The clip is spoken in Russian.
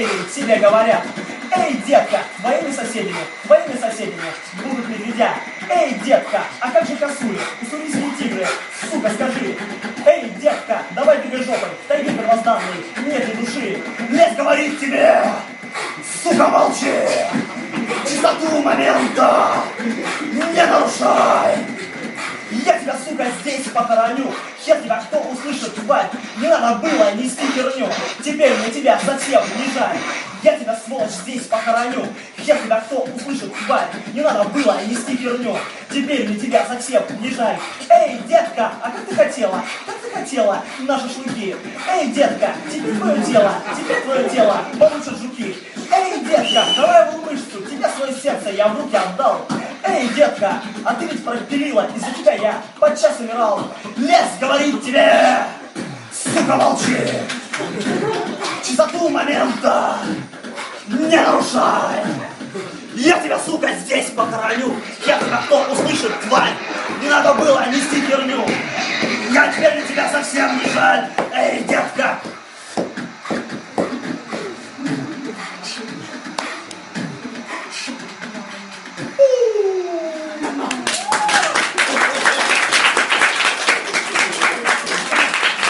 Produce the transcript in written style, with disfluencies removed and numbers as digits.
поверить, тебе говорят. Эй, детка, твоими соседями будут медведя. Эй, детка, а как же косули, уссурийские тигры, сука, скажи. Эй, детка, давай двигай жопой, в тайге первозданной нет ни души. Лес говорит тебе, сука, молчи, чистоту момента не нарушай. Я тебя, сука, здесь похороню. Хер тебя кто услышит, тварь. Не надо было нести херню. Теперь на тебя совсем не жаль. Я тебя, сволочь, здесь похороню. Хер тебя кто услышит, тварь. Не надо было нести херню. Теперь на тебя совсем не жаль. Эй, детка, а как ты хотела? Как ты хотела на шашлыки? Эй, детка, теперь твое тело получат жуки. Эй, детка, давай его мышцу, тебе свое сердце я в руки отдал. Эй, детка, а ты ведь пропилила, из-за тебя я подчас умирал. Лес говорит тебе, сука, молчи, чистоту момента не нарушай. Я тебя, сука, здесь похороню. Я тебя кто услышит, тварь. Не надо было нести херню.